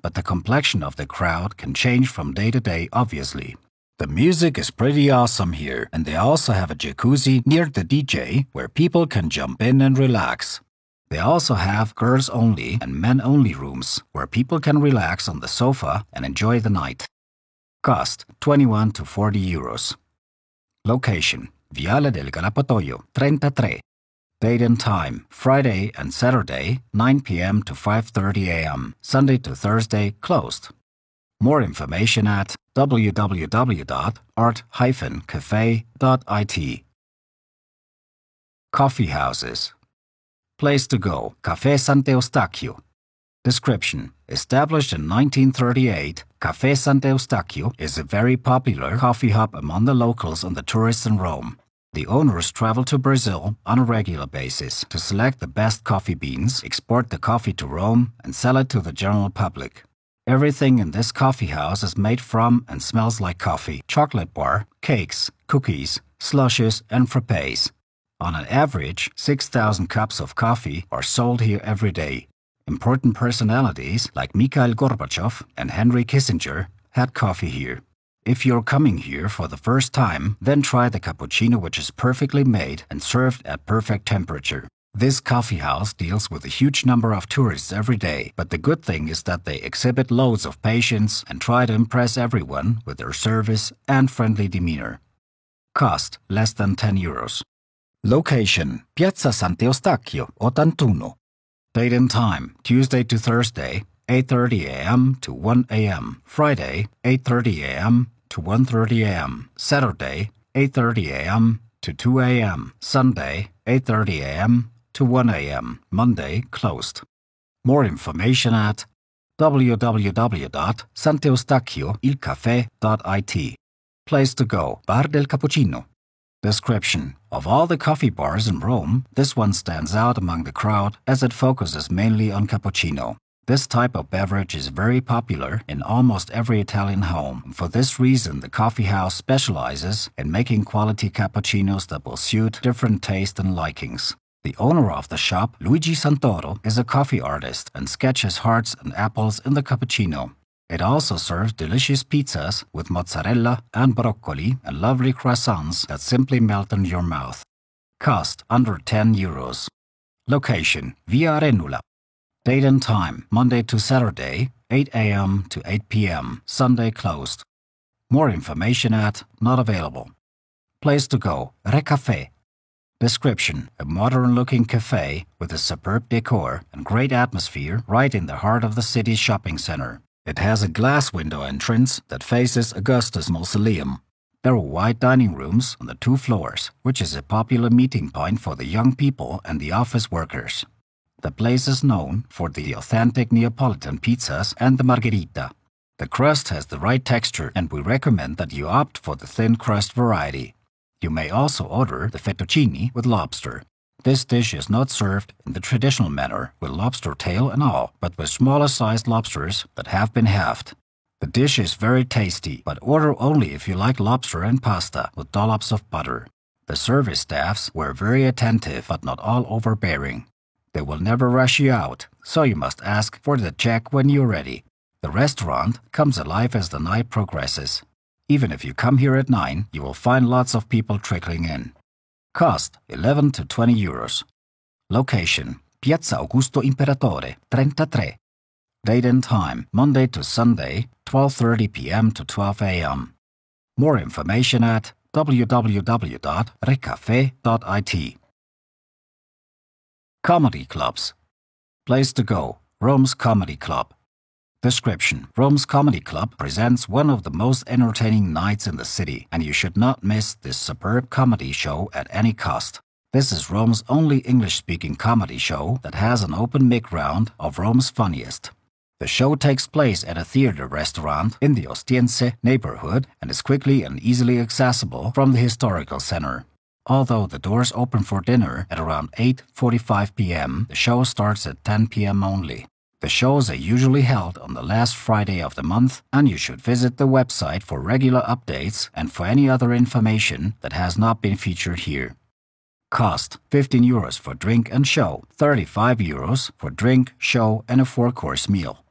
but the complexion of the crowd can change from day to day, obviously. The music is pretty awesome here, and they also have a jacuzzi near the DJ where people can jump in and relax. They also have girls-only and men-only rooms where people can relax on the sofa and enjoy the night. Cost 21 to 40 euros. Location: Viale del Galapatoio, 33. Date and time: Friday and Saturday, 9 p.m. to 5:30 a.m. Sunday to Thursday, closed. More information at www.art-cafe.it. Coffee houses. Place to go: Café Sant'Eustachio. Description: established in 1938, Café Sant'Eustachio is a very popular coffee hub among the locals and the tourists in Rome. The owners travel to Brazil on a regular basis to select the best coffee beans, export the coffee to Rome, and sell it to the general public. Everything in this coffee house is made from and smells like coffee: chocolate bar, cakes, cookies, slushes, and frappés. On an average, 6,000 cups of coffee are sold here every day. Important personalities like Mikhail Gorbachev and Henry Kissinger had coffee here. If you're coming here for the first time, then try the cappuccino, which is perfectly made and served at perfect temperature. This coffee house deals with a huge number of tourists every day, but the good thing is that they exhibit loads of patience and try to impress everyone with their service and friendly demeanor. Cost: less than 10 euros. Location: Piazza Sant'Eustachio, 81. Date and time: Tuesday to Thursday, 8:30 a.m. to 1 a.m. Friday, 8:30 a.m. to 1:30 a.m. Saturday, 8:30 a.m. to 2 a.m. Sunday, 8:30 a.m. to 1 a.m. Monday, closed. More information at www.sant'eustachioilcafe.it. Place to go: Bar del Cappuccino. Description: of all the coffee bars in Rome, this one stands out among the crowd as it focuses mainly on cappuccino. This type of beverage is very popular in almost every Italian home. For this reason, the coffee house specializes in making quality cappuccinos that will suit different tastes and likings. The owner of the shop, Luigi Santoro, is a coffee artist and sketches hearts and apples in the cappuccino. It also serves delicious pizzas with mozzarella and broccoli and lovely croissants that simply melt in your mouth. Cost: under 10 euros. Location: Via Arenula. Date and time: Monday to Saturday, 8 a.m. to 8 p.m. Sunday, closed. More information at not available. Place to go: Re Café. Description: a modern-looking cafe with a superb decor and great atmosphere right in the heart of the city's shopping center. It has a glass window entrance that faces Augustus Mausoleum. There are wide dining rooms on the 2 floors, which is a popular meeting point for the young people and the office workers. The place is known for the authentic Neapolitan pizzas and the margherita. The crust has the right texture, and we recommend that you opt for the thin crust variety. You may also order the fettuccine with lobster. This dish is not served in the traditional manner with lobster tail and all, but with smaller sized lobsters that have been halved. The dish is very tasty, but order only if you like lobster and pasta with dollops of butter. The service staffs were very attentive but not all overbearing. They will never rush you out, so you must ask for the check when you're ready. The restaurant comes alive as the night progresses. Even if you come here at 9, you will find lots of people trickling in. Cost: 11 to 20 euros. Location: Piazza Augusto Imperatore, 33. Date and time: Monday to Sunday, 12:30 p.m. to 12 a.m. More information at www.recafe.it. Comedy clubs. Place to go: Rome's Comedy Club. Description: Rome's Comedy Club presents one of the most entertaining nights in the city, and you should not miss this superb comedy show at any cost. This is Rome's only English-speaking comedy show that has an open mic round of Rome's funniest. The show takes place at a theater restaurant in the Ostiense neighborhood and is quickly and easily accessible from the historical center. Although the doors open for dinner at around 8:45 p.m., the show starts at 10 p.m. only. The shows are usually held on the last Friday of the month, and you should visit the website for regular updates and for any other information that has not been featured here. Cost: 15 euros for drink and show, 35 euros for drink, show, and a 4-course meal.